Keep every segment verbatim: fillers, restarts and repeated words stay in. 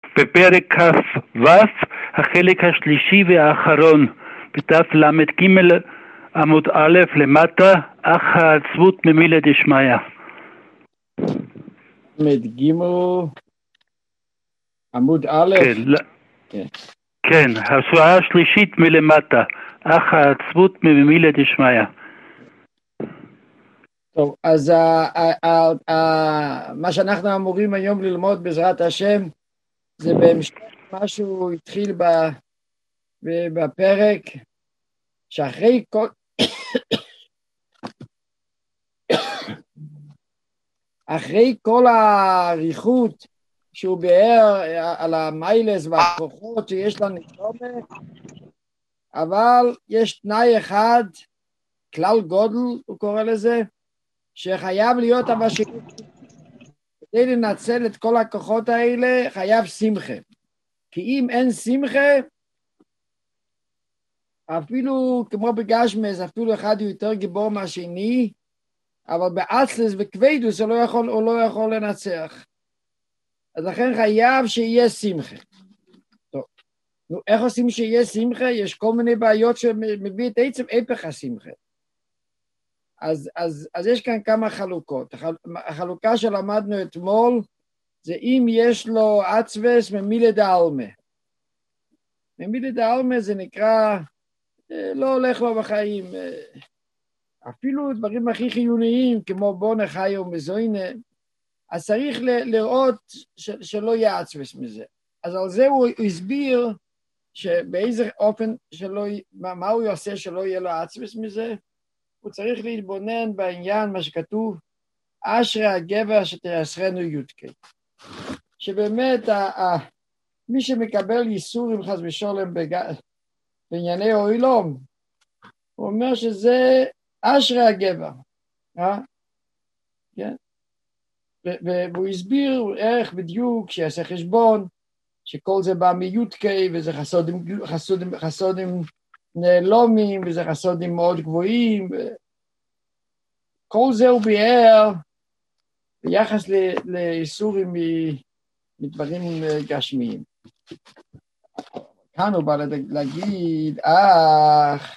בפרק כ"ו, החלק השלישי והאחרון, בדף למ"ג עמוד א' למטה, אך העצבות ממילא דשמיא. למ"ג עמוד א'. כן, כן. כן, השורה השלישית מלמטה, אך העצבות ממילא דשמיא. טוב, אז ה, ה, ה, ה, מה שאנחנו אמורים היום ללמוד בעזרת השם, זה בהמשך מה שהוא התחיל ב, ב, בפרק, שאחרי כל... אחרי כל האריכות שהוא ביאר על המיילס והכוחות שיש לנשמה, אבל יש תנאי אחד, כלל גודל הוא קורא לזה, שחייב להיות המשאית. כדי לנצל את כל הכוחות האלה חייב שמחה, כי אם אין שמחה, אפילו כמו בגשמס, אפילו אחד הוא יותר גיבור מהשני, אבל באצלס וכבדוס הוא לא יכול, הוא לא יכול לנצח. אז לכן חייב שיהיה שמחה. טוב, נו, איך עושים שיהיה שמחה? יש כל מיני בעיות שמביא את עצם הפך השמחה. אז, אז, אז יש כאן כמה חלוקות. החלוקה שלמדנו אתמול, זה אם יש לו עצבס ממילא דעלמא. ממילא דעלמא זה נקרא, לא הולך לו בחיים. אפילו דברים הכי חיוניים, כמו בונה חי ומזוינה, אז צריך לראות שלא יהיה עצבס מזה. אז על זה הוא הסביר שבאיזה אופן שלא, מה, מה הוא יעשה שלא יהיה לו עצבס מזה, הוא צריך להתבונן בעניין מה שכתוב, אשרי הגבר שתייסרנו יודקי. שבאמת ה, ה, מי שמקבל ייסורים חס ושלום בענייני אוילום, הוא אומר שזה אשרי הגבר. אה? כן? והוא הסביר איך בדיוק שיעשה חשבון, שכל זה בא מיודקי, וזה חסודים, חסודים, חסודים נעלומים, וזה חסודים מאוד גבוהים, כל זה הוא ביאר ביחס לאיסורים מדברים גשמיים. כאן הוא בא להגיד, אך,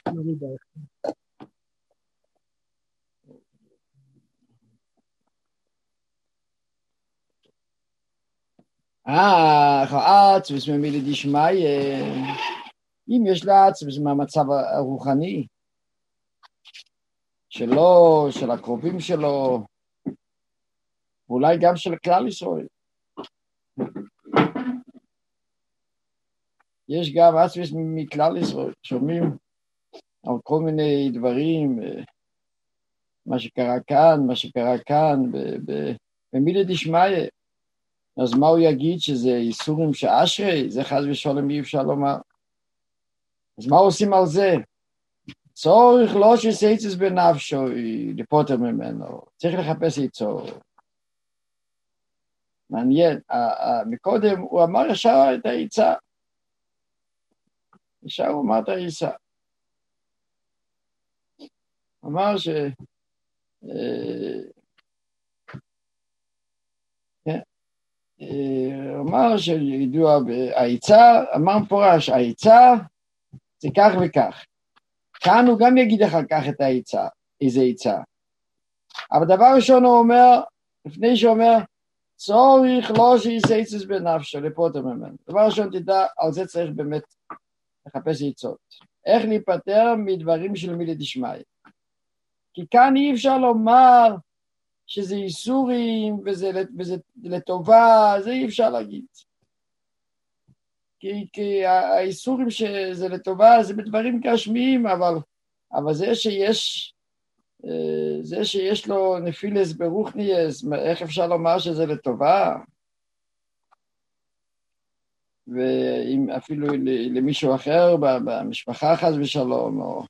אך, העצבס ממילא דשמיא, אם יש לה עצבס מהמצב הרוחני שלו, של הקרובים שלו, ואולי גם של כלל ישראל. יש גם עצבס מכלל ישראל, שומעים על כל מיני דברים, מה שקרה כאן, מה שקרה כאן, במילא דשמיא. אז מה הוא יגיד שזה איסורים שאשרי? זה חס ושלום אי אפשר לומר. אז מה עושים על זה? צורך לא שסייצס בנפשו, לפוטר ממנו. צריך לחפש איצור. מעניין. מקודם הוא אמר ישר את העיצה. ישר הוא אמר את העיצה. הוא אמר ש... הוא אמר שידוע העיצה, אמר מפורש, העיצה זה כך וכך. כאן הוא גם יגיד אחר כך את העיצה, איזה עיצה. אבל דבר ראשון הוא אומר, לפני שהוא אומר, צורך לא שיסייצס בנפשו, לפוטר ממנו. דבר ראשון תדע, על זה צריך באמת לחפש עיצות. איך להיפטר מדברים של מילא דשמיא. כי כאן אי אפשר לומר שזה איסורים וזה, וזה לטובה, זה אי אפשר להגיד. כי, כי האיסורים שזה לטובה זה בדברים גשמיים, אבל, אבל זה שיש, זה שיש לו נפילס ברוחניאס, איך אפשר לומר שזה לטובה? ואם אפילו למישהו אחר במשפחה חס ושלום, או...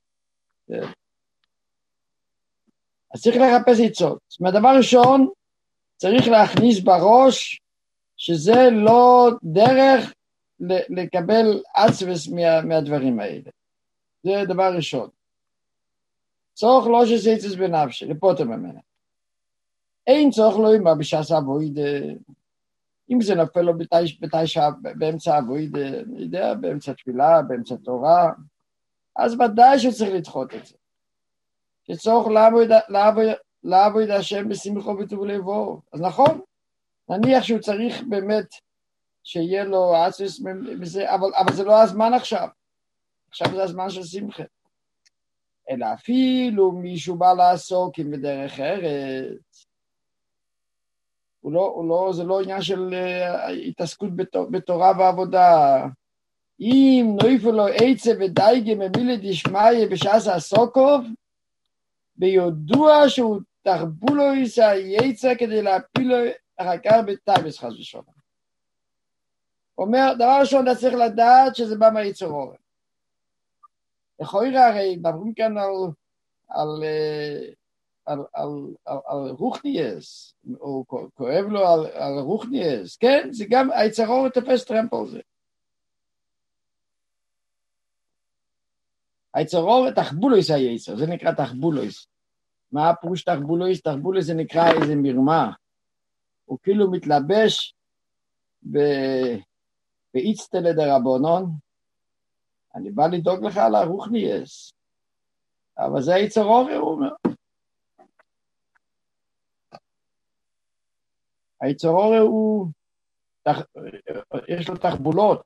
אז צריך לחפש עצות. זאת אומרת, דבר ראשון, צריך להכניס בראש שזה לא דרך לקבל עצבס מה, מהדברים האלה. זה דבר ראשון. צורך לא שסייצס בנפשי, לפוטר ממנה. אין צורך לא אימה בשעס אבוידה. אם זה נופל לו בתשע, באמצע עבודה, אני יודע, באמצע תפילה, באמצע תורה, אז ודאי שצריך לדחות את זה. שצורך לעבוד, לעבוד, לעבוד השם בשמחו וטוב לבו. אז נכון, נניח שהוא צריך באמת שיהיה לו עצמס מזה, אבל, אבל זה לא הזמן עכשיו. עכשיו זה הזמן של שמחה. אלא אפילו מישהו בא לעסוק עם בדרך ארץ. הוא לא, הוא לא, זה לא עניין של uh, התעסקות בתור, בתורה ועבודה. אם נויפו לו עצה ודייגה ממילה דשמיא בשעס הסוקוב, ביודוע שהוא תרבו לו איסה יצא כדי להפיל לו אחר כך בטייבס חס ושלום. אומר, דבר ראשון, אתה צריך לדעת שזה בא מהיצר אורן. לכאורה הרי מדברים כאן על, על, על, על, על, על רוחניאס, או כואב לו על, על רוחניאס, כן? זה גם, היצר אורן תופס טרמפ על זה. היצר אורן, תחבולויס היצר, זה נקרא תחבולויס. מה הפירוש תחבולויס? תחבולויס זה נקרא איזה מרמה. הוא כאילו מתלבש ב... באיצטלה דרבנון, אני בא לדאוג לך על הרוחניאס, אבל זה היצר אורן, הוא אומר. היצר אורן הוא, יש לו תחבולות.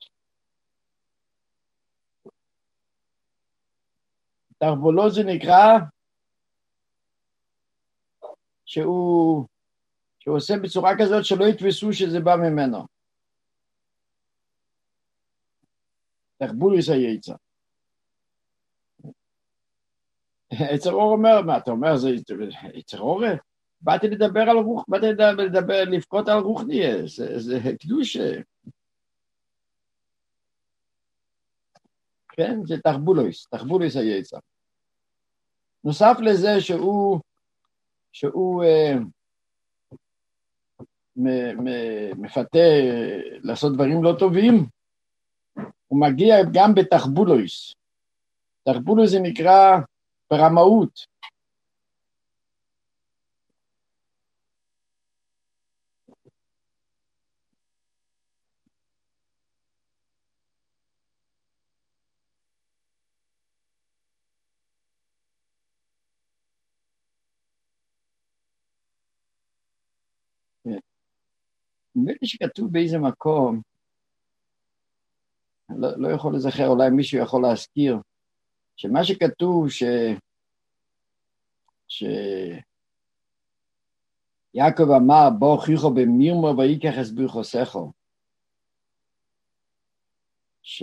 תחבולות זה נקרא שהוא, שהוא עושה בצורה כזאת שלא יתפסו שזה בא ממנו. תחבולוס היצר. היצר אורן אומר, מה אתה אומר, זה היצר אורן? באתי לדבר על רוח, באתי לדבר, לבכות על רוחניאס, זה, זה קדושה. כן, זה תחבולוס, תחבולוס היצר. נוסף לזה שהוא, שהוא אה, מ, מ, מפתה לעשות דברים לא טובים, הוא מגיע גם בתחבולוס. תחבולוס זה נקרא ברמאות. נדמה לי שכתוב באיזה מקום, לא, לא יכול לזכר, אולי מישהו יכול להזכיר, שמה שכתוב ש... ש... יעקב אמר, בוא הוכיחו במירמו ויקח הסביר חוסכו. ש...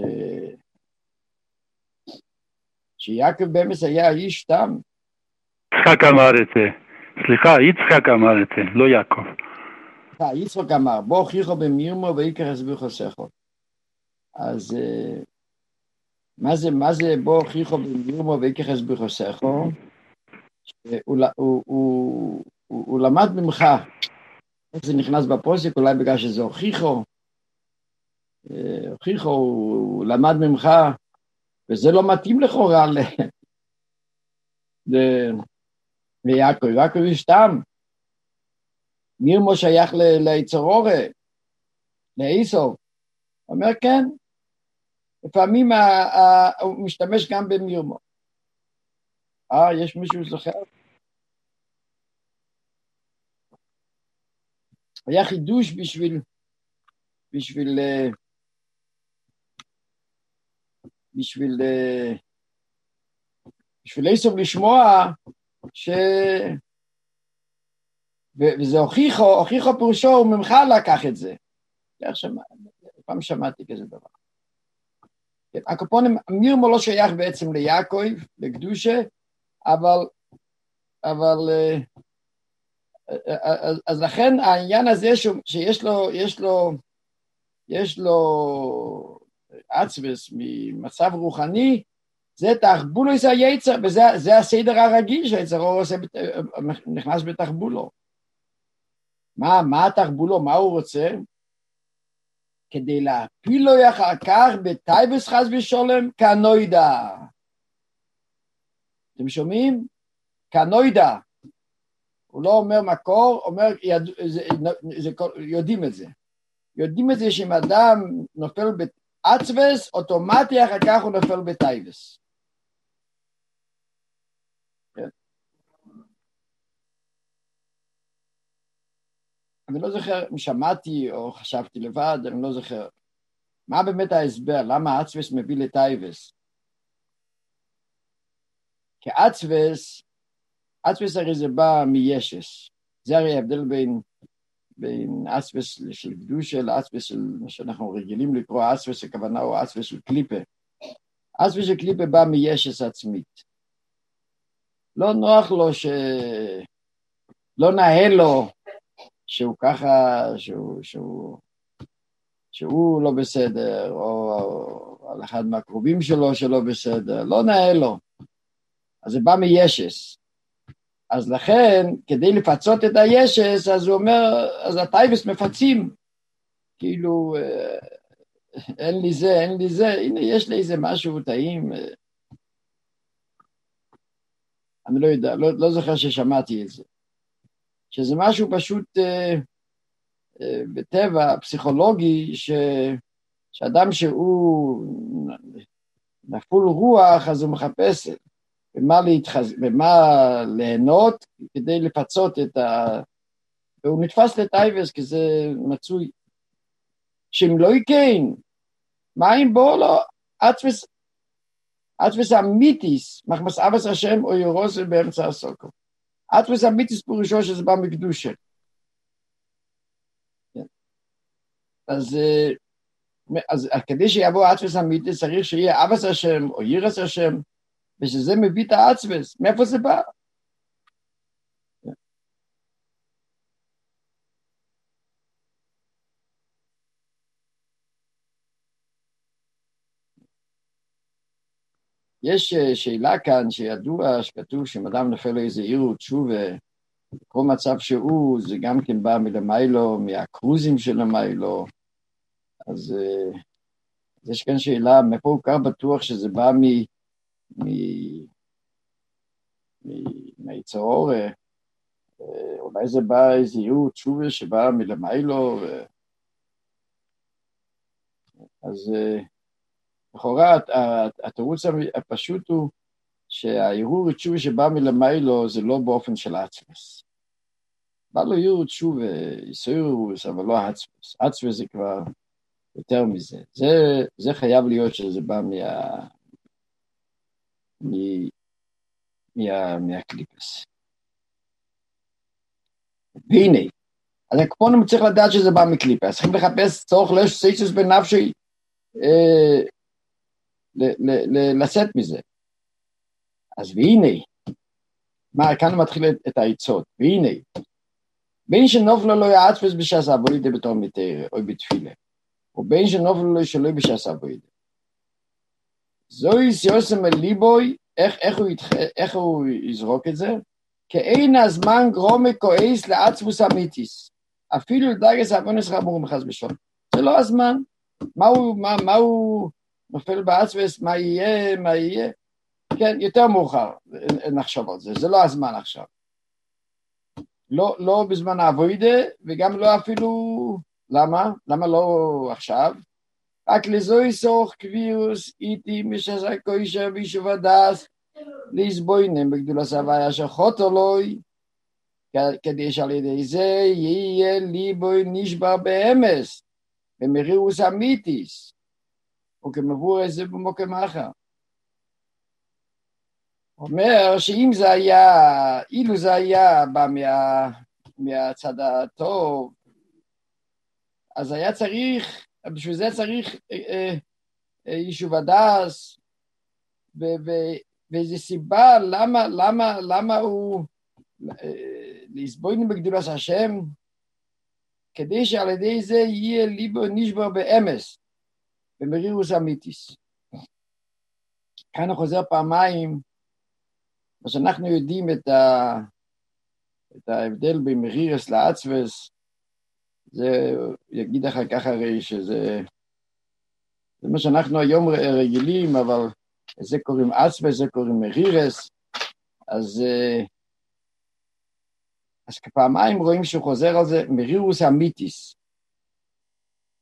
שיעקב במס היה איש תם. יצחק אמר את זה. סליחה, יצחק אמר את זה, לא יעקב. יצחק אמר, בוא הוכיחו במירמו ויקח הסביר חוסכו. אז מה זה, מה זה בוא הוכיחו במירמו ויקח הסביר חוסכו? הוא, הוא, הוא, הוא, הוא למד ממך. איך זה נכנס בפוסק, אולי בגלל שזה הוכיחו. הוכיחו, הוא למד ממך, וזה לא מתאים לכאורה ל... ליעקב. יעקב יש טעם. מירמו שייך ליצר אורן, לעשו. אומר כן, לפעמים הוא משתמש גם במירמו. אה, יש מישהו זוכר? היה חידוש בשביל, בשביל, בשביל, בשביל עשו לשמוע ש... וזה הוכיחו, הוכיחו פירושו, הוא ממך לקח את זה. פעם שמעתי כזה דבר. הקופונים, מירמו לא שייך בעצם ליעקב, לקדושה, אבל, אבל, אז, אז לכן העניין הזה שיש לו, יש לו, יש לו עצבס ממצב רוחני, זה תחבולוס היצר, וזה זה הסדר הרגיל שהיצר עושה, נכנס בתחבולו. מה, מה התחבולו, מה הוא רוצה? כדי להפיל לו אחר כך בטייבס חס ושלום כנוידה. אתם שומעים? כנוידה. הוא לא אומר מקור, אומר, יד, זה, זה, יודעים את זה. יודעים את זה שאם אדם נופל בעצבס, אוטומטי אחר כך הוא נופל בטייבס. כן. אני לא זוכר אם שמעתי או חשבתי לבד, אני לא זוכר. מה באמת ההסבר? למה עצבס מביא לטייבס? כי עצבס, עצבס הרי זה בא מישס. זה הרי ההבדל בין, בין עצבס של קדושה לעצבס של מה שאנחנו רגילים לקרוא עצבס, הכוונה הוא עצבס של קליפה. עצבס של קליפה בא מישס עצמית. לא נוח לו ש... לא נהל לו שהוא ככה, שהוא, שהוא, שהוא לא בסדר, או, או על אחד מהקרובים שלו שלא בסדר, לא נהל לו. אז זה בא מישס. אז לכן, כדי לפצות את הישס, אז הוא אומר, אז הטייבס מפצים. כאילו, אין לי זה, אין לי זה, הנה יש לי איזה משהו טעים. אני לא יודע, לא, לא זוכר ששמעתי את זה. שזה משהו פשוט אה, אה, בטבע פסיכולוגי, ש, שאדם שהוא נפול רוח, אז הוא מחפש במה, להתחז... במה ליהנות כדי לפצות את ה... והוא נתפס לטייבס, כי זה מצוי. שאם לא יקן, מים בו לא, עצמס, עצמס אמיתיס, מחמס אבס השם או ירוס באמצע הסוקו. עצמס אמיתיס פירושו שזה בא מקדושה. אז, אז כדי שיבוא עצמס אמיתיס, צריך שיהיה אבס השם או ירס השם, ושזה מביא את העצמס. מאיפה זה בא? יש שאלה כאן שידוע שכתוב שאם אדם נופל לו איזה עיר ותשובה, כל מצב שהוא, זה גם כן בא מלמיילו, מהקרוזים של למיילו. אז, אז יש כאן שאלה, מאיפה הוא כך בטוח שזה בא מ... מ... מיצר אורה, אולי זה בא איזה עיר ותשובה שבא מלמיילו, ו... אז... לכאורה, התירוץ הפשוט הוא שהערעור תשובה שבא מלמיילו זה לא באופן של עצמס. בא לו ערעור תשובה, יסוירוס, אבל לא עצמס. עצמס זה כבר יותר מזה. זה, זה חייב להיות שזה בא מה... מה... מה... מהקליפס. והנה, אז הקפונים צריך לדעת שזה בא מקליפס. צריכים לחפש צורך לסייסוס בנפשי, אה, לשאת מזה. אז והנה, מה, כאן מתחיל את העצות, והנה, בין שנופלו לא יעצפס בשעס אבוידה בתור מתארה, או בתפילה, ובין שנופלו לא שלא בשעס אבוידה. זוהי סיוסם אל ליבוי, איך, איך, הוא יתח... איך הוא יזרוק את זה? כאין הזמן גרומי כועס לעצבוס אמיתיס, אפילו לדרגס אבונס חמור מחס בשון. זה לא הזמן. מה הוא, מה, מה הוא נופל בעצבס, מה יהיה, מה יהיה? כן, יותר מאוחר נחשוב על זה, זה לא הזמן עכשיו. לא, לא בזמן העבודה, וגם לא אפילו, למה? למה לא עכשיו? רק לזוי סוך קבירוס, איתי משעסק קוישה וישוב הדס, להסבוינם בגדול הסבאי אשר חוטו לוי, כדי שעל ידי זה יהיה ליבוי נשבר באמס, במרירוס אמיתיס, וכמבוא איזה במוקם אחר. אומר שאם זה היה, אילו זה היה בא מה, מהצד הטוב, אז היה צריך, בשביל זה צריך אה, אה, יישוב הדס, ואיזו סיבה, למה, למה, למה הוא אה, להסבוינים בגדולת השם, כדי שעל ידי זה יהיה ליבו נשבר באמס, במרירוס אמיתיס. כאן הוא חוזר פעמיים, מה שאנחנו יודעים את, ה, את ההבדל בין מרירוס לעצבס, זה יגיד אחר כך הרי שזה, זה מה שאנחנו היום רגילים, אבל זה קוראים עצבס, זה קוראים מרירוס, אז, אז כפעמיים רואים שהוא חוזר על זה, מרירוס אמיתיס.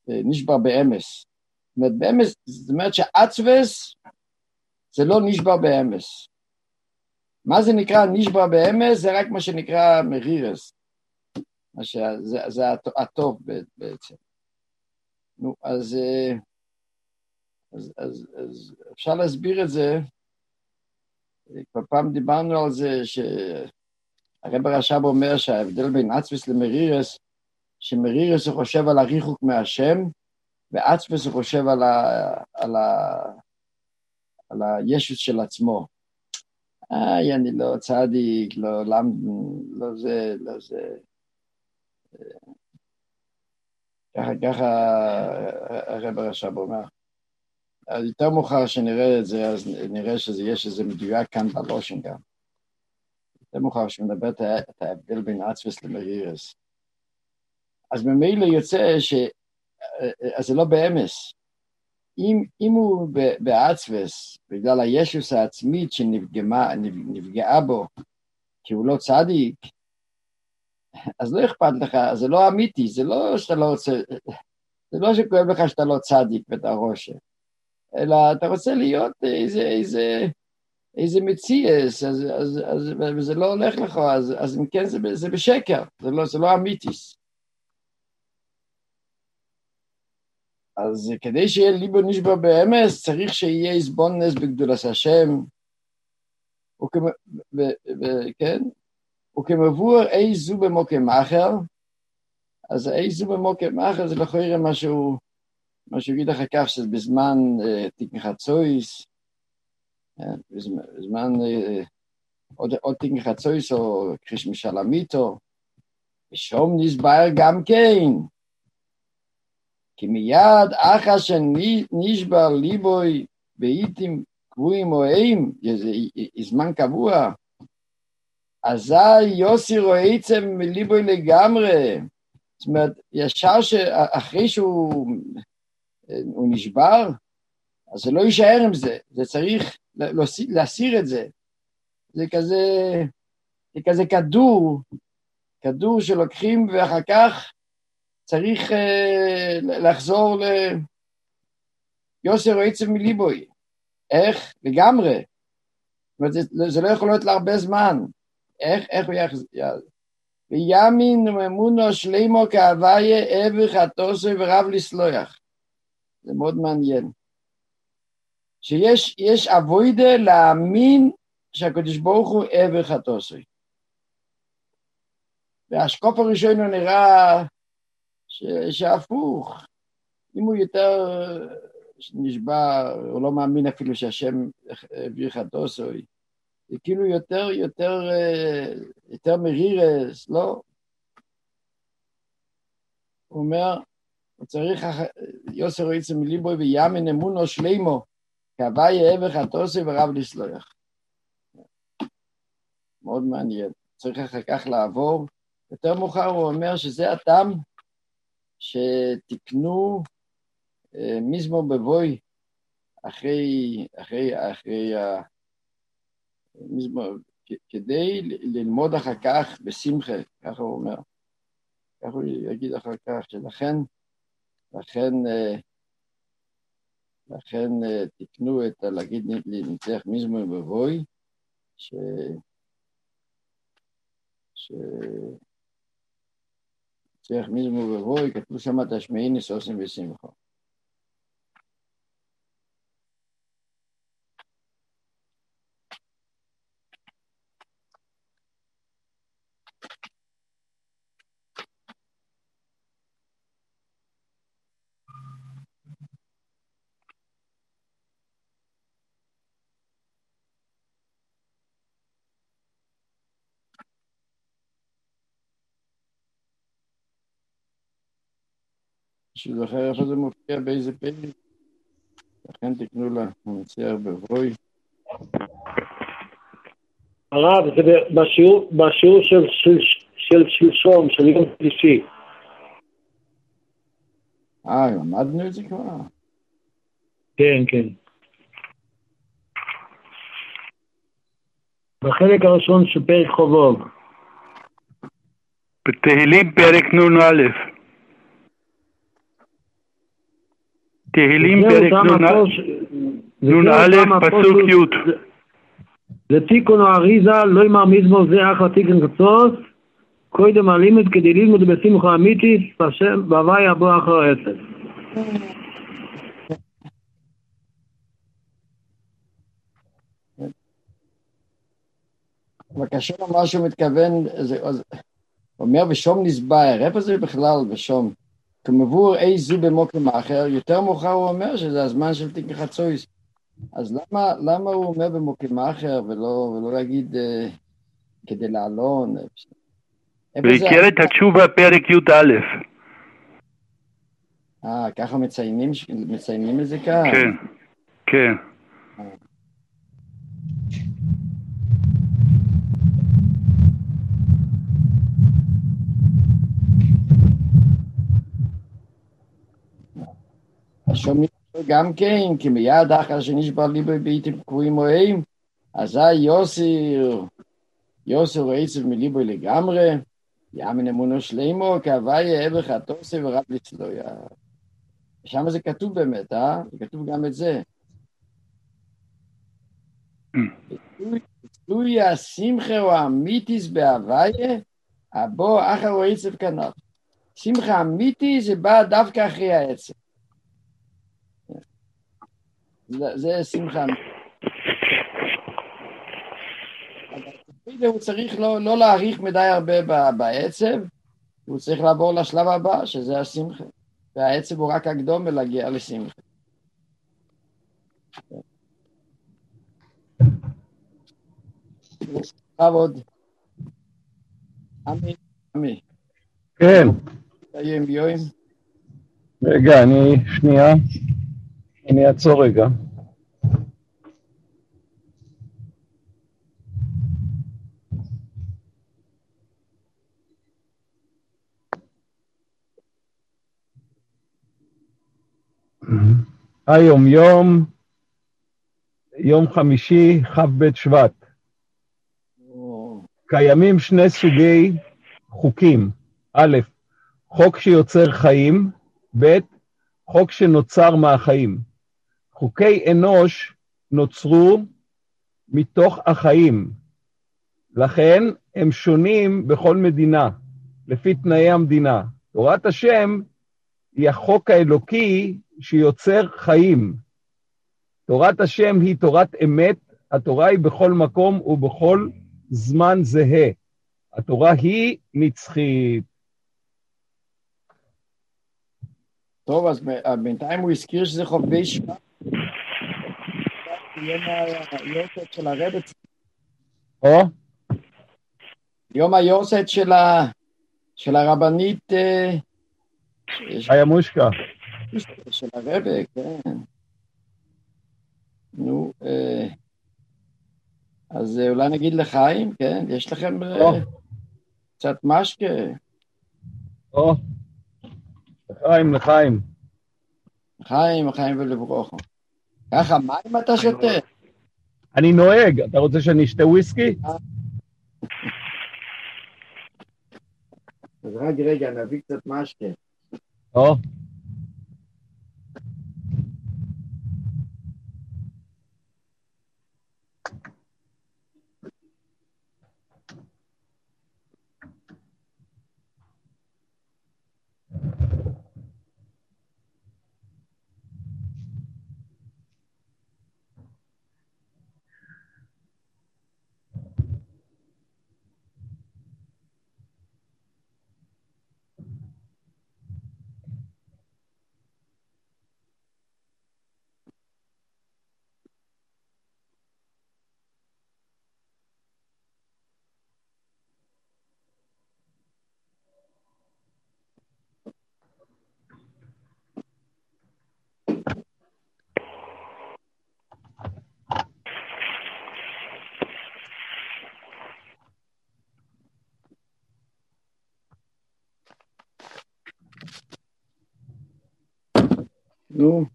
נשבר באמס. זאת אומרת, באמס, זאת אומרת שעצבס זה לא נשבר באמס. מה זה נקרא נשבר באמס? זה רק מה שנקרא מרירס. זה, זה הטוב בעצם. נו, אז, אז, אז, אז אפשר להסביר את זה. כבר פעם דיברנו על זה שהרב הרש"ב אומר שההבדל בין עצבס למרירס, שמרירס הוא חושב על הריחוק מהשם, ועצבס הוא חושב על, ה, על, ה, על הישות של עצמו. איי, אני לא צדיק, לא למד, לא זה, לא זה. ככה, ככה הרב הרש"ב אומר. אז יותר מאוחר שנראה את זה, אז נראה שיש איזה מדויק כאן בלושן גם. יותר מאוחר שמדבר את ההבדל בין עצבס למרירס. אז ממילא יוצא ש... אז זה לא באמס. אם, אם הוא בעצבס, בגלל הישוס העצמית שנפגעה נפגעה בו, כי הוא לא צדיק, אז לא אכפת לך, זה לא אמיתי, זה לא שאתה לא רוצה, זה לא שכואב לך שאתה לא צדיק ואתה רושם, אלא אתה רוצה להיות איזה, איזה, איזה מציאס, אז, אז, אז, וזה לא הולך לך, אז, אז אם כן זה, זה בשקר, זה לא, זה לא אמיתיס. אז כדי שיהיה ליבו נשבר באמס, צריך שיהיה איזבונס בגדולת השם, וכן, וכמבואר איזו במוקם אחר, אז איזו במוקם אחר זה לא יראה משהו, משהו יגיד אחר כך, שזה בזמן תיקן חצויס, בזמן עוד תיקן חצויס או קריש משלמיתו, ושום נסבר גם כן, כי מיד אחר שנשבר ליבוי בעיתים קבועים או איים, זמן קבוע, אזי יוסי רואה עצם מליבוי לגמרי. זאת אומרת, ישר שאחרי שהוא הוא נשבר, אז זה לא יישאר עם זה, זה צריך להסיר את זה. זה כזה, זה כזה כדור, כדור שלוקחים ואחר כך צריך uh, לחזור ל... יוסי רואה עצם מליבוי. איך? לגמרי. זאת אומרת, זה, זה לא יכול להיות להרבה זמן. איך, איך הוא יחזור? ויאמין וממונו שלימו כאוויה אבר חטוסוי ורב לסלוח. זה מאוד מעניין. שיש יש אבוידה להאמין שהקדוש ברוך הוא אבר חטוסוי. והשקוף הראשון הוא נראה ש, שהפוך. אם הוא יותר נשבע, הוא לא מאמין אפילו שהשם אבר חטוסוי. זה כאילו יותר, יותר, יותר מרירס, לא? הוא אומר, הוא צריך, יוסר רואה עצם מליבוי ויאמן אמונו שלימו, כאוויה אבר חטוסוי ורב לסלוח. מאוד מעניין. צריך אחר כך לעבור. יותר מאוחר הוא אומר שזה הטעם שתקנו מזמור בבוי אחרי, אחרי, אחרי ה... מזמור, כדי ללמוד אחר כך בשמחה, ככה הוא אומר. ככה הוא יגיד אחר כך, שלכן, לכן, לכן תקנו את, להגיד, לנצח מזמור בבוי, ש... ש... נצח מזמור בבוי, כתוב שם תשמעיני סוסים ושמחה. שזוכר איפה זה מופיע באיזה פרק, לכן תקנו לה, נצח בבוי. הרב, זה בשיעור, בשיעור של, של, של שלשום, של יום שלישי. אה, למדנו את זה כבר? כן, כן. בחלק הראשון של פרק חובוב. בתהילים פרק נון א'. תהילים פרק נ"א פסוק י'. זה תיקון או אריזה, לא יאמר מזמור זה אחלה תיקון קצוץ, קודם הלימוד כדי ללמוד בשמחה אמיתית, השם בהווי יבוא אחר העצב. בבקשה, מה שהוא מתכוון, הוא אומר בשום נסבר, איפה זה בכלל בשום? כמבור אי זו במוקם אחר, יותר מאוחר הוא אומר שזה הזמן של תיקון חצויס. אז למה, למה הוא אומר במוקם אחר ולא, ולא להגיד uh, כדי לעלון? ועיקר את התשובה פרק י"א. אה, ככה מציינים, מציינים את זה כאן? כן, כן. שומעים גם כן, כי מיד אחר שנשבר ליבו בעיתים קבועים מוהם, אזי יוסר, יוסר עצב מליבו לגמרי, יאמן אמונו שלימו, כהווי אבר חטוסי ורב לצלויה. שם זה כתוב באמת, אה? זה כתוב גם את זה. צלוי השמחה או המיתיס בהוויה, הבו אחר או עצב כנף. שמחה אמיתי זה בא דווקא אחרי העצב. זה, זה שמחה אמיתי. אבל הוא צריך לא, לא להאריך מדי הרבה בעצב, הוא צריך לעבור לשלב הבא, שזה השמחה. והעצב הוא רק הקדום ולהגיע לשמחה. עוד. עמי, עמי. כן. היום ביום. רגע, אני, שנייה. אני אעצור רגע. היום יום, יום חמישי, כ"ב שבט. קיימים שני סוגי חוקים. א', חוק שיוצר חיים, ב', חוק שנוצר מהחיים. חוקי אנוש נוצרו מתוך החיים, לכן הם שונים בכל מדינה, לפי תנאי המדינה. תורת השם היא החוק האלוקי שיוצר חיים. תורת השם היא תורת אמת, התורה היא בכל מקום ובכל זמן זהה. התורה היא נצחית. טוב, אז בינתיים הוא הזכיר שזה חובבי שבט. יום היורצייט של הרב. או? יום היורצייט של, ה... של הרבנית... היה מושקע. של הרב, כן. נו, אז אולי נגיד לחיים, כן? יש לכם או. קצת משקה. או, לחיים, לחיים. לחיים, לחיים ולברוכו. ככה, מים אתה שותה? אני נוהג, אתה רוצה שאני אשתה וויסקי? אז רק רגע, נביא קצת משקה. או. נו.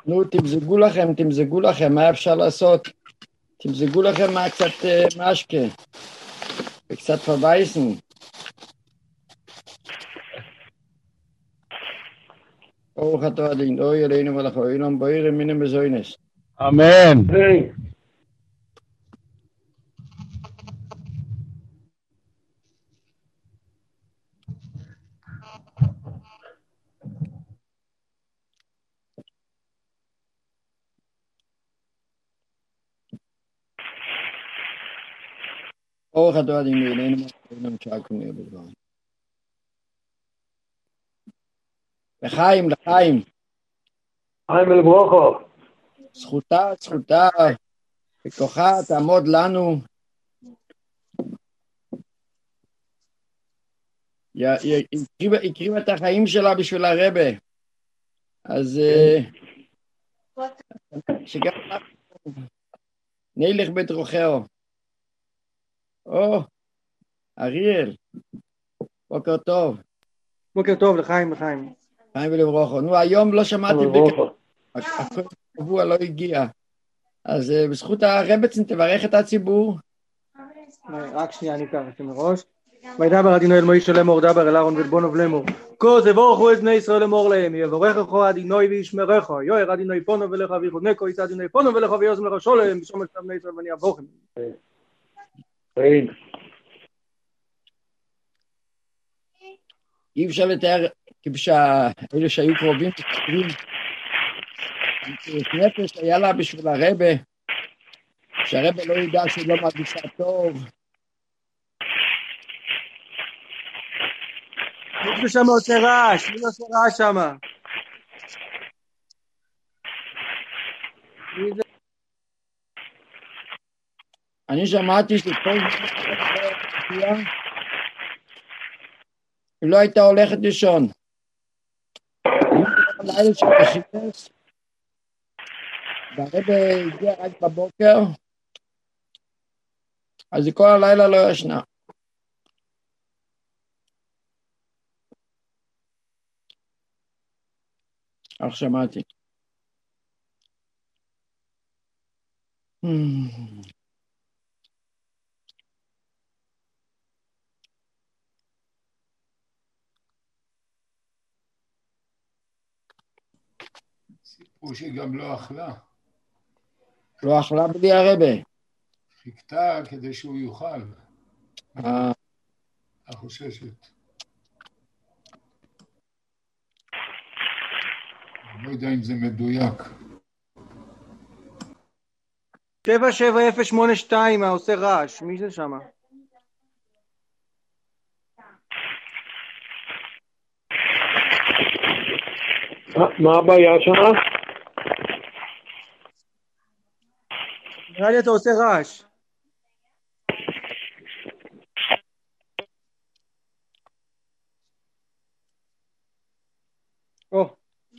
נו, תמזגו לכם, תמזגו לכם, מה אפשר לעשות? תמזגו לכם מה קצת משקה, וקצת פרווייסן. ברוך אתה אדינוי אלינו ולאחרינו בוערים מן המזוינס. אמן. ברוך אתה אדינוי אלינו ולאחרינו צ'קנו בדברים. לחיים, לחיים. חיים ולברוכו. זכותה, זכותה, בכוחה תעמוד לנו. היא הקריבה את החיים שלה בשביל הרבה. אז שגם נלך בדרכיו. או, אריאל, בוקר טוב. בוקר טוב לחיים, לחיים. חיים ולברוכו. נו, היום לא שמעתי בקר... הכל שבוע לא הגיע. אז בזכות הרבצן תברך את הציבור. רק שנייה, אני אקח את זה מראש. וידבר אדינוי אל מוישה לאמור דבר אל אהרון ולבונוב לאמור. כה זבורכו את בני ישראל לאמור להם יבורכך אדינוי וישמרך יאר אדינוי פונו ולך ויחונקו יישא אדינוי פונו ולך ויעזם לך שולם בשם את בני ישראל ואני אבוכם. אי אפשר לתאר כשאלה שהיו קרובים נפש היה לה בשביל הרבה, שהרבה לא ידע שהוא לא מרגישה טוב. מי שם עושה רעש? מי עושה רעש שם? אני שמעתי שכל היא לא הייתה הולכת לישון. לילה של החיפש, והרבה הגיע רק בבוקר, אז היא כל הלילה לא ישנה. אך שמעתי. סיפור שהיא גם לא אכלה. לא אכלה בלי הרבה. חיכתה כדי שהוא יאכל. אה. החוששת. אני לא יודע אם זה מדויק. שבע שבע אפס שמונה שתיים העושה רעש, מי זה שמה? מה הבעיה שם? נראה לי אתה עושה רעש. או.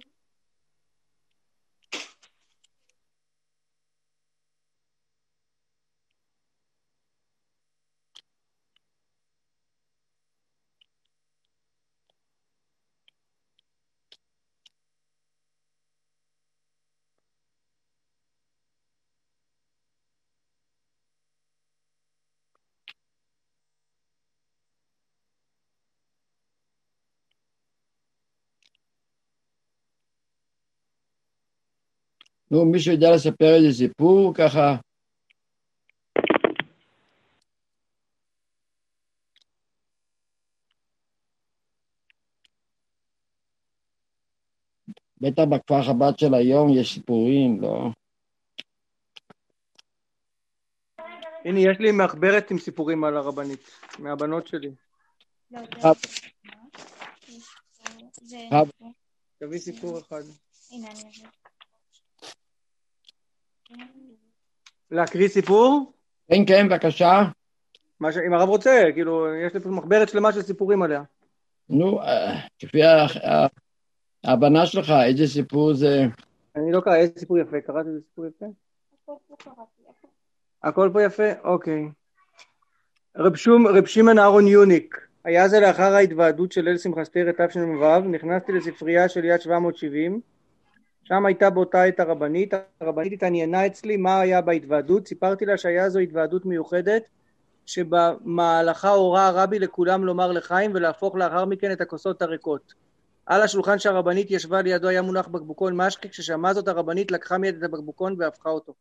נו, מישהו יודע לספר איזה סיפור ככה? בטח בכפר חב"ד של היום יש סיפורים, לא? הנה, יש לי מחברת עם סיפורים על הרבנית, מהבנות שלי. תביא סיפור אחד. הנה, אני אביא. להקריא סיפור? כן, כן, בבקשה. מה ש... אם הרב רוצה, כאילו, יש לי פה מחברת שלמה של סיפורים עליה. נו, כפי ההבנה שלך, איזה סיפור זה? אני לא קרא, איזה סיפור יפה, קראתי איזה סיפור יפה? הכל פה יפה, אוקיי. רב, שום, רב שמעון אהרון יוניק, היה זה לאחר ההתוועדות של ליל שמחה סטרת תשנ"ו, נכנסתי לספרייה של יד שבע מאות שבעים, שם הייתה באותה עת הרבנית, הרבנית התעניינה אצלי מה היה בהתוועדות, סיפרתי לה שהיה זו התוועדות מיוחדת, שבמהלכה הורה הרבי לכולם לומר לחיים ולהפוך לאחר מכן את הכוסות הריקות. על השולחן שהרבנית ישבה לידו היה מונח בקבוקון משקה, כששמעה זאת הרבנית לקחה מיד את הבקבוקון והפכה אותו.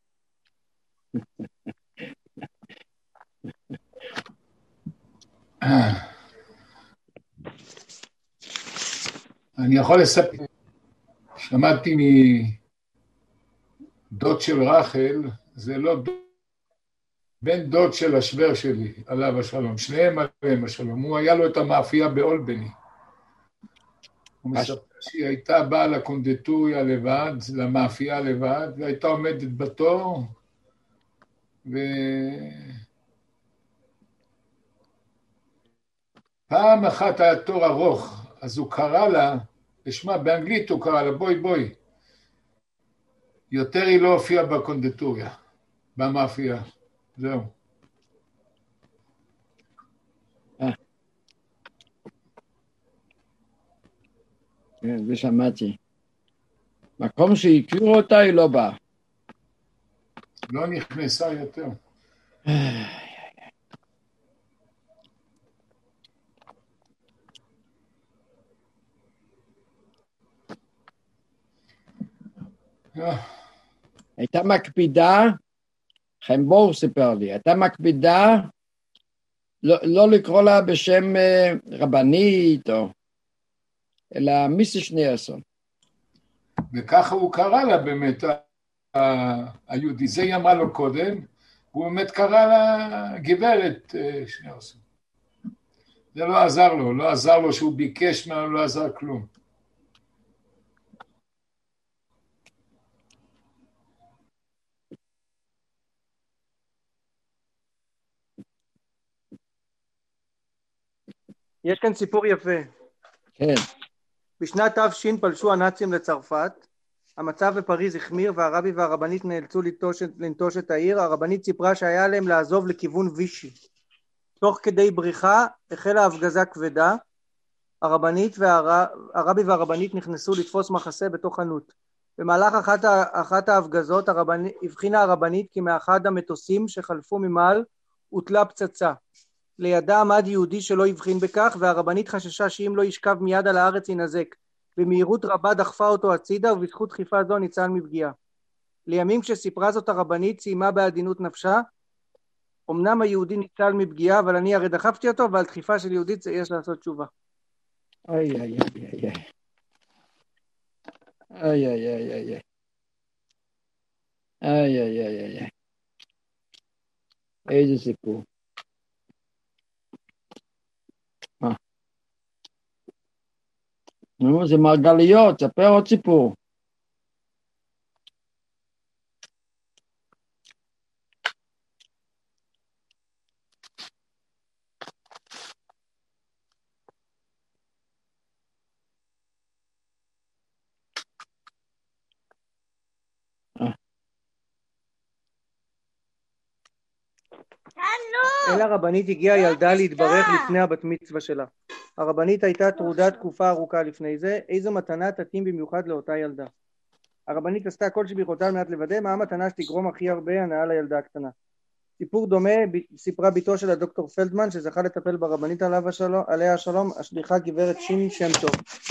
אני יכול לספר, שמעתי מדוד של רחל, זה לא דוד, בן דוד של השוור שלי, עליו השלום, שניהם עליהם השלום, הוא היה לו את המאפייה באולבני. הוא מספר שהיא הייתה באה לקונדטוריה לבד, למאפייה לבד, והייתה עומדת בתור, ופעם אחת היה תור ארוך, אז הוא קרא לה, תשמע, באנגלית הוא קרא לה, בואי בואי, יותר היא לא הופיעה בקונדטוריה, במאפייה, זהו. כן, זה שמעתי. מקום שהכירו אותה היא לא באה. לא נכנסה יותר. הייתה מקפידה, חיים בור סיפר לי, הייתה מקפידה לא, לא לקרוא לה בשם רבנית, או, אלא מיסטר שניארסון. וככה הוא קרא לה באמת, היהודי, זה היא אמרה לו קודם, הוא באמת קרא לה גברת שניארסון. זה לא עזר לו, לא עזר לו שהוא ביקש ממנו, לא עזר כלום. יש כאן סיפור יפה. כן. בשנת תש"ש פלשו הנאצים לצרפת, המצב בפריז החמיר והרבי והרבנית נאלצו לנטוש, לנטוש את העיר, הרבנית סיפרה שהיה להם לעזוב לכיוון וישי. תוך כדי בריחה החלה הפגזה כבדה, הרבנית והר... הרבי והרבנית נכנסו לתפוס מחסה בתוך חנות. במהלך אחת, ה... אחת ההפגזות הרבנ... הבחינה הרבנית כי מאחד המטוסים שחלפו ממעל הוטלה פצצה. לידה עמד יהודי שלא הבחין בכך, והרבנית חששה שאם לא ישכב מיד על הארץ ינזק. במהירות רבה דחפה אותו הצידה, ובזכות דחיפה זו ניצל מפגיעה. לימים כשסיפרה זאת הרבנית סיימה בעדינות נפשה, אמנם היהודי ניצל מפגיעה, אבל אני הרי דחפתי אותו, ועל דחיפה של יהודית יש לעשות תשובה. איי, איי, איי, איי. איי, איי, איי, איי. איי, איי, איי, איי. איזה סיפור. נו, זה מרגליות, ספר עוד סיפור. אל הרבנית הגיעה ילדה להתברך לפני הבת מצווה שלה. הרבנית הייתה טרודה תקופה ארוכה לפני זה, איזו מתנה תתאים במיוחד לאותה ילדה. הרבנית עשתה כל שביכולתה על מנת לוודא מה המתנה שתגרום הכי הרבה הנאה לילדה הקטנה. סיפור דומה סיפרה ביתו של הדוקטור פלדמן שזכה לטפל ברבנית עליו השלום, עליה השלום, השליחה גברת שין שם טוב.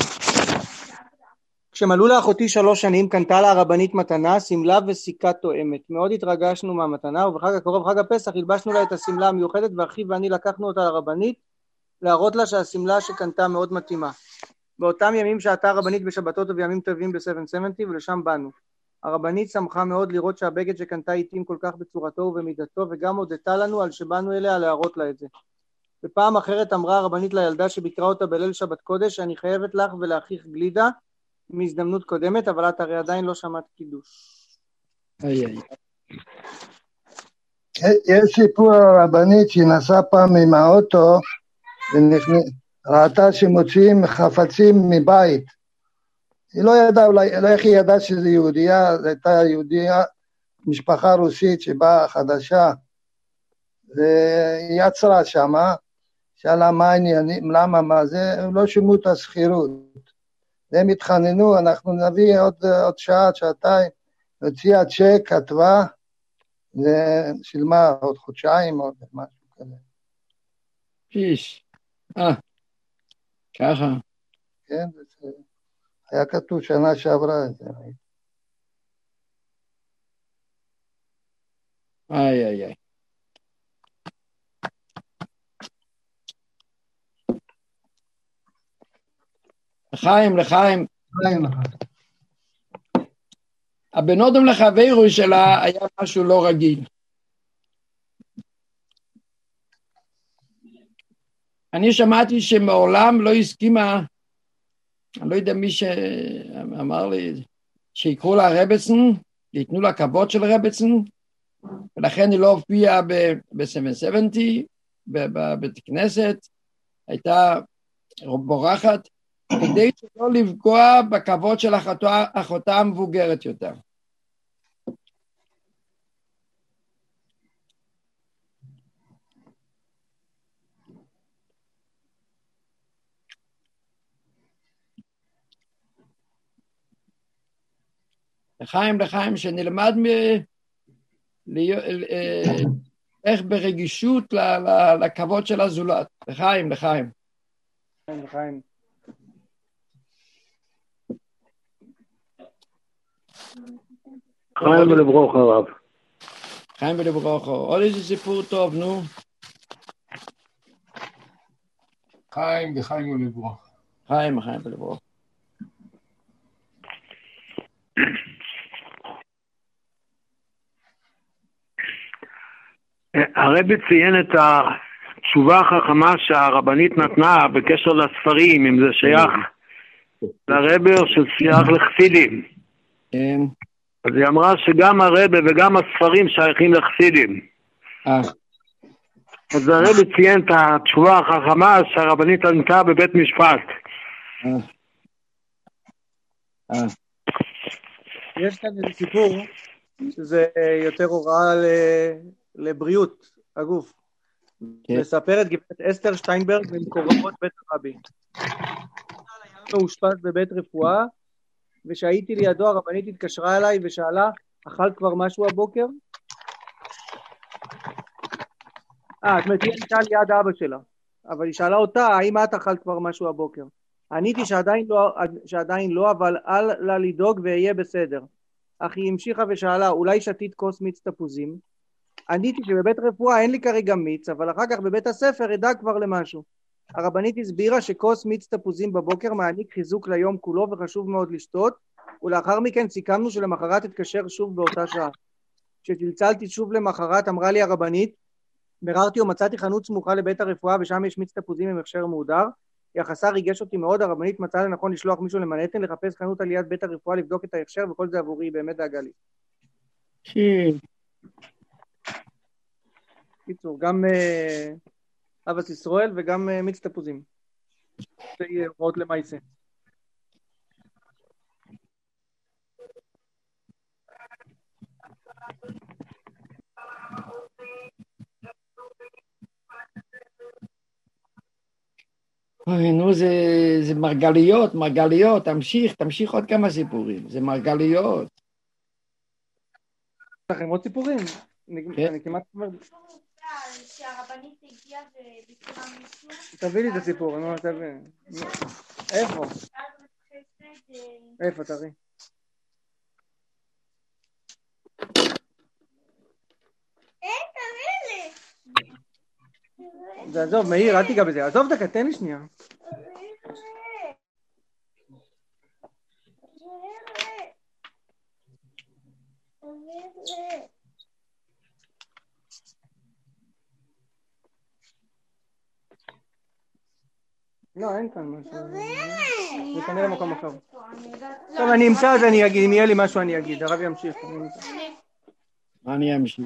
כשמלאו לאחותי שלוש שנים קנתה לה הרבנית מתנה, סמלה וסיכה תואמת. מאוד התרגשנו מהמתנה, ובחג הקרוב, חג הפסח, הלבשנו לה את הסמלה המיוחדת, ואחי ואני לקחנו אותה לרבנית, להראות לה שהסמלה שקנתה מאוד מתאימה. באותם ימים שעתה הרבנית בשבתות ובימים טובים ב-שבע שבעים, ולשם באנו. הרבנית שמחה מאוד לראות שהבגד שקנתה התאים כל כך בצורתו ובמידתו, וגם הודתה לנו על שבאנו אליה להראות לה את זה. בפעם אחרת אמרה הרבנית לילדה שביקרה אותה בליל שבת קודש, שאני חייבת לך ולאחיך גלידה, מהזדמנות קודמת, אבל את הרי עדיין לא שמעת קידוש. איי, איי. יש סיפור הרבנית שנסעה פעם עם האוטו, וראתה שמוציאים חפצים מבית. היא לא ידעה, אולי, לא איך היא ידעה שזה יהודייה, זו הייתה יהודייה, משפחה רוסית שבאה חדשה, והיא יצרה שמה, שאלה מה העניינים, למה, מה זה, לא שילמו את הסחירות. והם התחננו, אנחנו נביא עוד, עוד שעה, שעתיים, הוציאה צ'ק, כתבה, ושילמה עוד חודשיים, עוד משהו כזה. פיש. אה, ככה. כן, זה היה כתוב שנה שעברה את זה. איי, איי, איי. לחיים, לחיים. לחיים לך. הבנודם לחברו שלה היה משהו לא רגיל. אני שמעתי שמעולם לא הסכימה, אני לא יודע מי שאמר לי, שיקראו לה רבצן, ייתנו לה כבוד של רבצן, ולכן היא לא הופיעה ב-שבע שבעים בבית כנסת, הייתה בורחת, כדי שלא לפגוע בכבוד של אחותה, אחותה המבוגרת יותר. לחיים, לחיים, שנלמד מ... איך ברגישות לכבוד של הזולת. לחיים, לחיים. לחיים, לחיים. חיים ולברוך הרב. חיים ולברוך. עוד איזה סיפור טוב, נו. חיים וחיים ולברוך. חיים, חיים ולברוך. הרבי ציין את התשובה החכמה שהרבנית נתנה בקשר לספרים, אם זה שייך לרבי או ששייך לחסידים. כן. אז היא אמרה שגם הרבי וגם הספרים שייכים לחסידים. אה. אז הרבי ציין את התשובה החכמה שהרבנית ענתה בבית משפט. אה. אה. יש כאן איזה סיפור שזה יותר הוראה לבריאות הגוף. כן. מספרת גברת אסתר שטיינברג ממקורבות בית הרבי. מאושפז בבית רפואה, ושהייתי לידו הרבנית התקשרה אליי ושאלה, אכלת כבר משהו הבוקר? אה, זאת אומרת, היא הייתה ליד אבא שלה, אבל היא שאלה אותה, האם את אכלת כבר משהו הבוקר? עניתי שעדיין לא, שעדיין לא, אבל אל לה לדאוג ויהיה בסדר. אך היא המשיכה ושאלה, אולי שתית כוס מיץ תפוזים? עניתי שבבית רפואה אין לי כרגע מיץ, אבל אחר כך בבית הספר אדאג כבר למשהו. הרבנית הסבירה שכוס מיץ תפוזים בבוקר מעניק חיזוק ליום כולו וחשוב מאוד לשתות, ולאחר מכן סיכמנו שלמחרת אתקשר שוב באותה שעה. כשצלצלתי שוב למחרת אמרה לי הרבנית, ביררתי ומצאתי חנות סמוכה לבית הרפואה ושם יש מיץ תפוזים עם הכשר מהודר. יחסה ריגש אותי מאוד, הרבנית מצאה לנכון לשלוח מישהו למנהטן לחפש חנות על יד בית הרפואה לבדוק את ההכשר, וכל זה עבורי באמת דאגה לי. קיצור, גם אבס ישראל וגם מיץ תפוזים. זה יהיה הוראות למעשה. אוי, נו, זה, זה מרגליות, מרגליות, תמשיך, תמשיך עוד כמה סיפורים, זה מרגליות. יש לכם עוד סיפורים? כן. אני כמעט אומר... שהרבנית הגיעה וביקרה מישהו. תביא לי את הסיפור, אני לא תביא. איפה? איפה, תראי. אין, תביא לי. זה עזוב, מאיר, אל תיגע בזה. עזוב דקה, תן לי שנייה. לא, אין כאן משהו. זה כנראה מקום אחר. טוב, אני אמצא את זה, אני אגיד. אם יהיה לי משהו, אני אגיד. הרב ימשיך. מה אני אמשיך?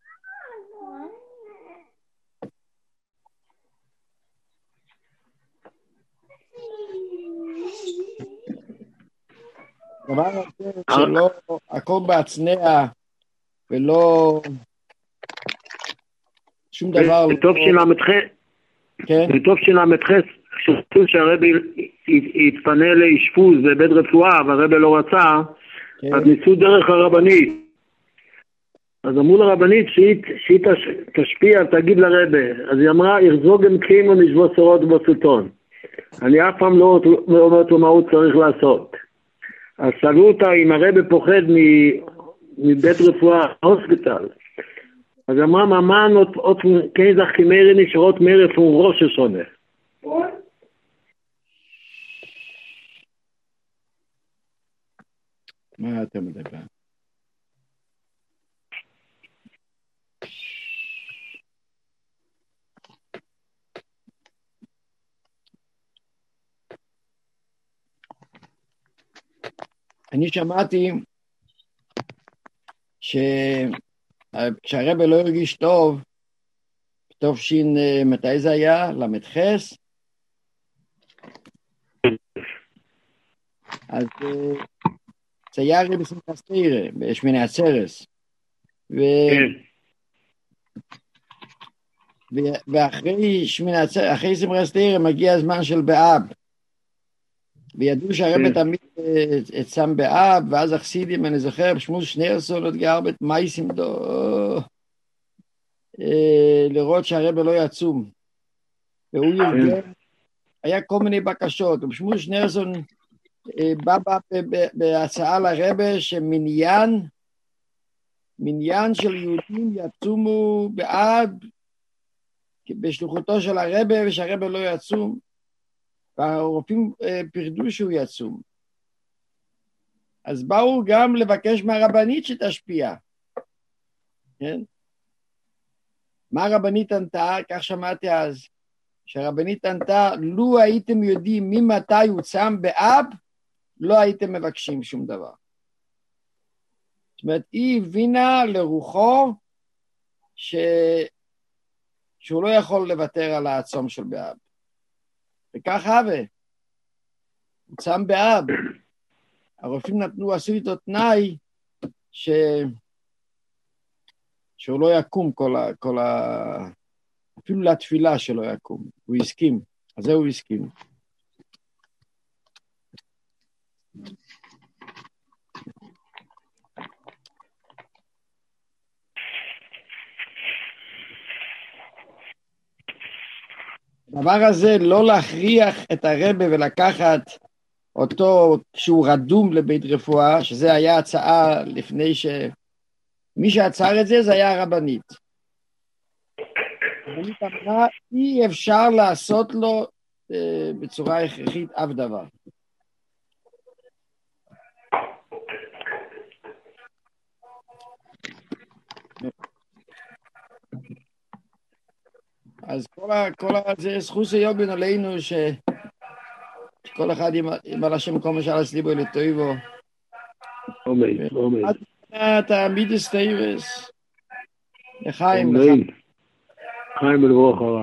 דבר הזה שלא, הכל בהצנע, ולא, שום דבר. בטוב של המתחס, כן? בטוב של המתחס, שכתוב שהרבי התפנה לאשפוז בבית רפואה והרבא לא רצה, כן. אז ניסו דרך הרבנית. אז אמרו לרבנית שהיא, שהיא תש, תשפיע, תגיד לרבא. אז היא אמרה, יחזוגם קיימו נשבו סורות ובסוטון. אני אף פעם לא, לא אומרת לו מה הוא צריך לעשות. אז שאלו אותה אם הרבא פוחד מ, מבית רפואה, הוספיטל. אז אמרה, ממן עוד כן זך כמרי נשארות מרף וראש השונה. מה אתה מדבר? אני שמעתי שכשהרבא לא הרגיש טוב, טוב שין, מתי זה היה? למתחס? אז זה היה רבי שמחה סטיירה, בשמיני עצרס. ו... ו... ואחרי שמיני עצרס, אחרי שמחה סטיירה מגיע הזמן של באב. וידעו שהרבא תמיד עצם באב, ואז החסידים, אני זוכר, בשמואל שניארסון עוד גר בית מייסים דו, לראות שהרבא לא יצום. והוא ירגל, היה כל מיני בקשות, ובשמואל שניארסון בא בהצעה לרבא שמניין, מניין של יהודים יצומו באב, בשלוחותו של הרבא, ושהרבא לא יצום. והרופאים פרדו שהוא יצום. אז באו גם לבקש מהרבנית שתשפיע. כן? מה הרבנית ענתה? כך שמעתי אז, שהרבנית ענתה, לו הייתם יודעים ממתי הוא צם באב, לא הייתם מבקשים שום דבר. זאת אומרת, היא הבינה לרוחו, ש... שהוא לא יכול לוותר על העצום של באב. וכך הווה, הוא צם באב, הרופאים נתנו, עשו איתו תנאי, ש... שהוא לא יקום כל ה... כל ה... אפילו לתפילה שלא יקום, הוא הסכים, אז זה הוא הסכים. הדבר הזה, לא להכריח את הרבא ולקחת אותו כשהוא רדום לבית רפואה, שזה היה הצעה לפני ש... מי שעצר את זה, זה היה הרבנית. הרבנית אמרה, אי אפשר לעשות לו אה, בצורה הכרחית אף דבר. אז כל ה... כל ה... זה זכוס היוגן עלינו ש... שכל אחד עם, עם על השם כל משל הסליבו לטויבו. אמן, אמן. אתה מידס טייבס. לחיים, לחיים. חיים ולברוך הרב.